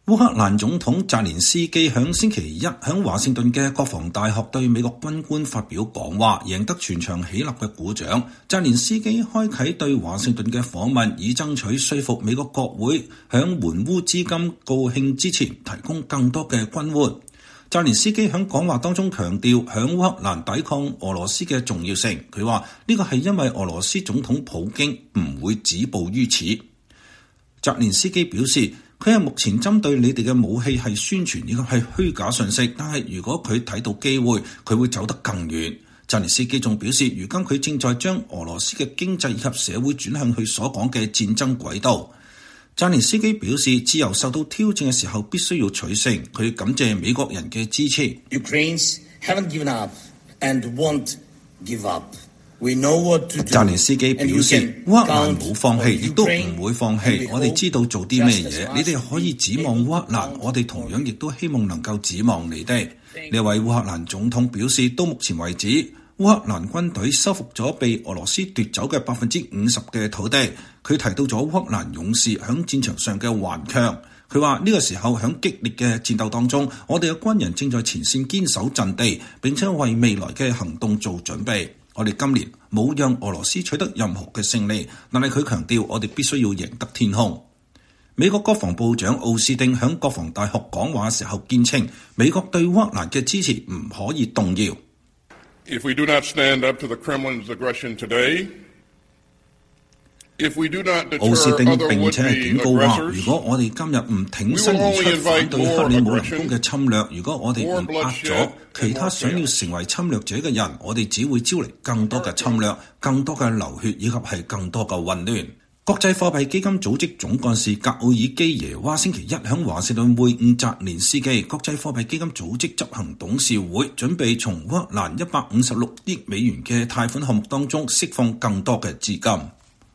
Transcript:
烏克蘭總統澤連斯基響星期一響華盛頓嘅國防大學對美國軍官發表講話，贏得全場起立嘅鼓掌。澤連斯基開啟對華盛頓嘅訪問，以爭取說服美國國會響援烏資金告罄之前提供更多嘅軍援。澤連斯基響講話當中強調響烏克蘭抵抗俄羅斯嘅重要性。佢話呢個係因為俄羅斯總統普京唔會止步於此。澤連斯基表示，佢係目前針對你哋嘅武器係宣傳，呢個係虛假信息，但係如果佢睇到機會，佢會走得更遠。澤連斯基仲表示，如今佢正在將俄羅斯嘅經濟以及社會轉向佢所講嘅戰爭軌道。澤連斯基表示，自由受到挑戰嘅時候必須要取勝，佢感謝美國人嘅支持。 Ukrainians haven't given up and won't give up. We know what to do. 澤連斯基表示，烏克蘭冇放棄，亦都唔會放棄。我哋知道做啲咩嘢，你哋可以指望烏克蘭，我哋同樣亦都希望能夠指望你哋。呢位烏克蘭總統表示，到目前為止，烏克蘭軍隊收復咗被俄羅斯奪走嘅50%嘅土地。佢提到咗烏克蘭勇士響戰場上嘅頑強。佢話呢個時候響激烈嘅戰鬥當中，我哋嘅軍人正在前線堅守陣地，並且為未來嘅行動做準備。我哋今年冇讓俄羅斯取得任何嘅勝利，但係佢強調我哋必須要贏得天空。美國國防部長奧斯汀響國防大學講話嘅時候堅稱，美國對烏克蘭嘅支持唔可以動搖。 If we do not stand up to the Kremlin's aggression today, 奧斯汀並且係警告話，如果我哋今日唔挺身而出反對克里姆林宮嘅侵略，如果我哋唔壓咗其他想要成為侵略者嘅人，我哋只會招嚟更多嘅侵略、更多嘅流血以及係更多嘅混亂。國際貨幣基金組織總幹事格奧爾基耶娃星期一響華盛頓會晤澤連斯基。國際貨幣基金組織執行董事會準備從烏克蘭156億美元嘅貸款項目當中釋放更多嘅資金。